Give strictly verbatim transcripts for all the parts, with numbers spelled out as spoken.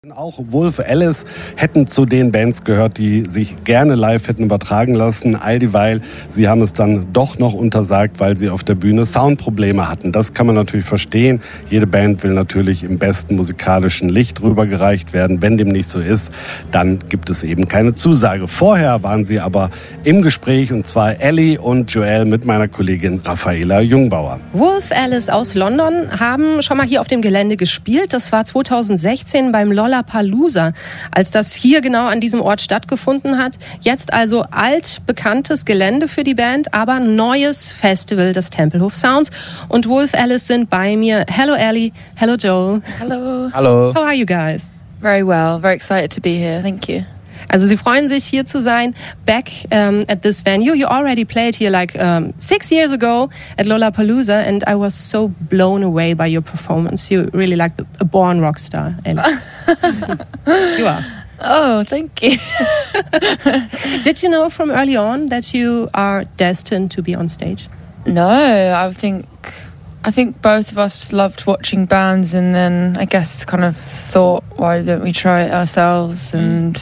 Auch Wolf Alice hätten zu den Bands gehört, die sich gerne live hätten übertragen lassen. All dieweil, sie haben es dann doch noch untersagt, weil sie auf der Bühne Soundprobleme hatten. Das kann man natürlich verstehen. Jede Band will natürlich im besten musikalischen Licht rübergereicht werden. Wenn dem nicht so ist, dann gibt es eben keine Zusage. Vorher waren sie aber im Gespräch, und zwar Ellie und Joel mit meiner Kollegin Raffaela Jungbauer. Wolf Alice aus London haben schon mal hier auf dem Gelände gespielt. Das war zweitausendsechzehn beim Lollapalooza, als das hier genau an diesem Ort stattgefunden hat. Jetzt also altbekanntes Gelände für die Band, aber neues Festival des Tempelhof Sounds. Und Wolf Alice sind bei mir. Hello Ellie, hello Joel. Hello. Hello. How are you guys? Very well, very excited to be here. Thank you. Also sie freuen sich, hier zu sein, back um, at this venue. You already played here like um, six years ago at Lollapalooza, and I was so blown away by your performance. You really like the, a born rock star, Ellie. You are. Oh, thank you. Did you know from early on that you are destined to be on stage? No, I think I think both of us loved watching bands, and then I guess kind of thought, why don't we try it ourselves? And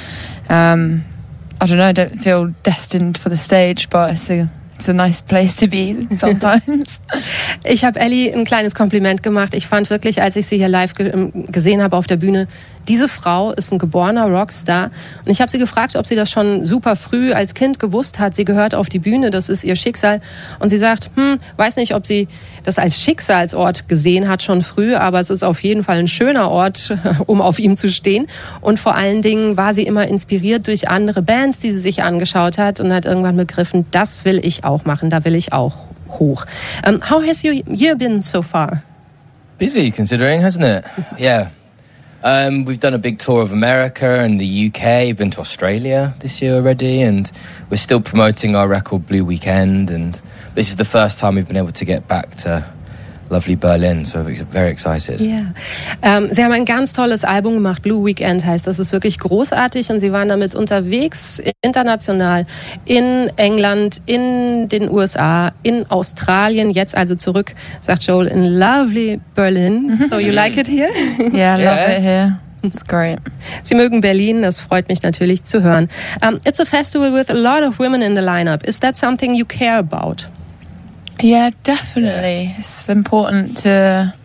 um, I don't know, I don't feel destined for the stage, but it's a It's a nice place to be sometimes. Ich habe Ellie ein kleines Kompliment gemacht. Ich fand wirklich, als ich sie hier live ge- gesehen habe auf der Bühne, diese Frau ist ein geborener Rockstar. Und ich habe sie gefragt, ob sie das schon super früh als Kind gewusst hat. Sie gehört auf die Bühne, das ist ihr Schicksal. Und sie sagt, hm, weiß nicht, ob sie das als Schicksalsort gesehen hat schon früh, aber es ist auf jeden Fall ein schöner Ort, um auf ihm zu stehen. Und vor allen Dingen war sie immer inspiriert durch andere Bands, die sie sich angeschaut hat, und hat irgendwann begriffen, das will ich auch machen, da will ich auch hoch. Um, how has your year been so far? Busy, considering, hasn't it? Yeah. Um, we've done a big tour of America and the U K, been to Australia this year already, and we're still promoting our record Blue Weekend, and this is the first time we've been able to get back to lovely Berlin, so we're very excited. Yeah. Ähm, sie haben ein ganz tolles Album gemacht, Blue Weekend heißt. Das ist wirklich großartig, und sie waren damit unterwegs, international, in England, in den U S A, in Australien, jetzt also zurück, sagt Joel, in lovely Berlin. So you like it here? Yeah, I love Yeah. it here. It's great. Sie mögen Berlin, das freut mich natürlich zu hören. Um, it's a festival with a lot of women in the lineup. Is that something you care about? Yeah, definitely. It's important to,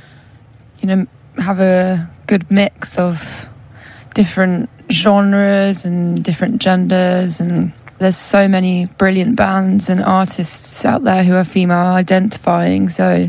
you know, have a good mix of different genres and different genders, and there's so many brilliant bands and artists out there who are female identifying, so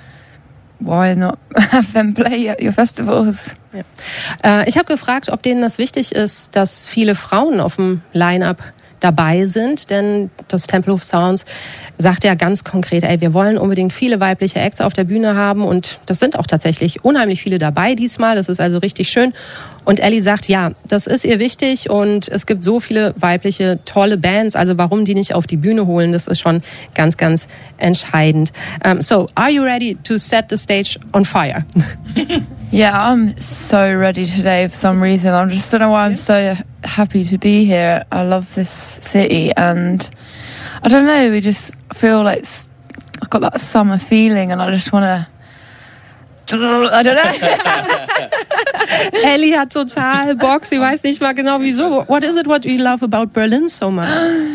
why not have them play at your festivals? Ja. Äh, ich habe gefragt, ob denen das wichtig ist, dass viele Frauen auf dem Line-Up dabei sind, denn das Tempelhof Sounds sagt ja ganz konkret, ey, wir wollen unbedingt viele weibliche Acts auf der Bühne haben, und das sind auch tatsächlich unheimlich viele dabei diesmal, das ist also richtig schön. Und Ellie sagt, ja, das ist ihr wichtig, und es gibt so viele weibliche, tolle Bands, also warum die nicht auf die Bühne holen, das ist schon ganz, ganz entscheidend. Um, so, are you ready to set the stage on fire? Yeah, I'm so ready today for some reason. I just don't know why I'm so happy to be here. I love this city, and I don't know, we just feel like it's, I've got that summer feeling, and I just want to, I don't know. Ellie hat total Bock, sie weiß nicht mal genau wieso. What is it what you love about Berlin so much?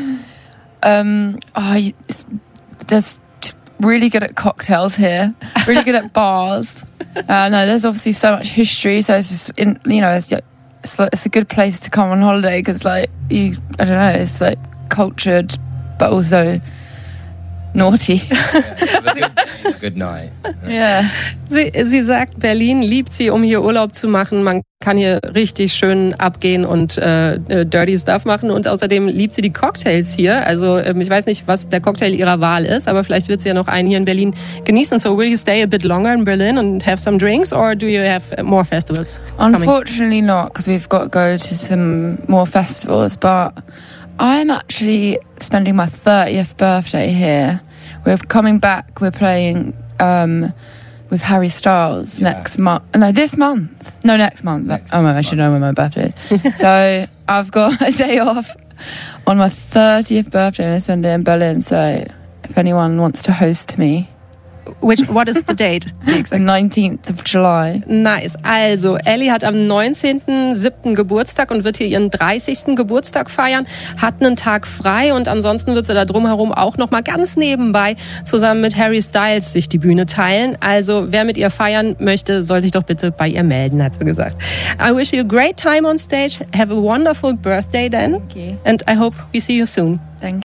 Um, oh, it's, there's really good at cocktails here, really good at bars. Uh, no, there's obviously so much history, so it's just, in, you know, it's, it's, it's a good place to come on holiday, because, like, you, I don't know, it's like cultured, but also naughty. Yeah, have a good, a good night. Yeah. Sie, sie sagt, Berlin liebt sie, um hier Urlaub zu machen. Man kann hier richtig schön abgehen und äh, dirty Stuff machen. Und außerdem liebt sie die Cocktails hier. Also ähm, ich weiß nicht, was der Cocktail ihrer Wahl ist, aber vielleicht wird sie ja noch einen hier in Berlin genießen. So will you stay a bit longer in Berlin and have some drinks, or do you have more festivals coming? Unfortunately not, because we've got to go to some more festivals, but I'm actually spending my thirtieth birthday here. We're coming back, we're playing um, with Harry Styles Yeah. next month. No, this month. No, next month. Next oh, I should know when my birthday is. So I've got a day off on my thirtieth birthday, and I spend it in Berlin. So if anyone wants to host me, Which, what is the date? The nineteenth of July. Nice. Also, Ellie hat am neunzehnten siebten Geburtstag und wird hier ihren dreißigsten Geburtstag feiern, hat einen Tag frei und ansonsten wird sie da drumherum auch noch mal ganz nebenbei zusammen mit Harry Styles sich die Bühne teilen. Also, wer mit ihr feiern möchte, soll sich doch bitte bei ihr melden, hat sie gesagt. I wish you a great time on stage. Have a wonderful birthday then. Thank you. And I hope we see you soon. Thank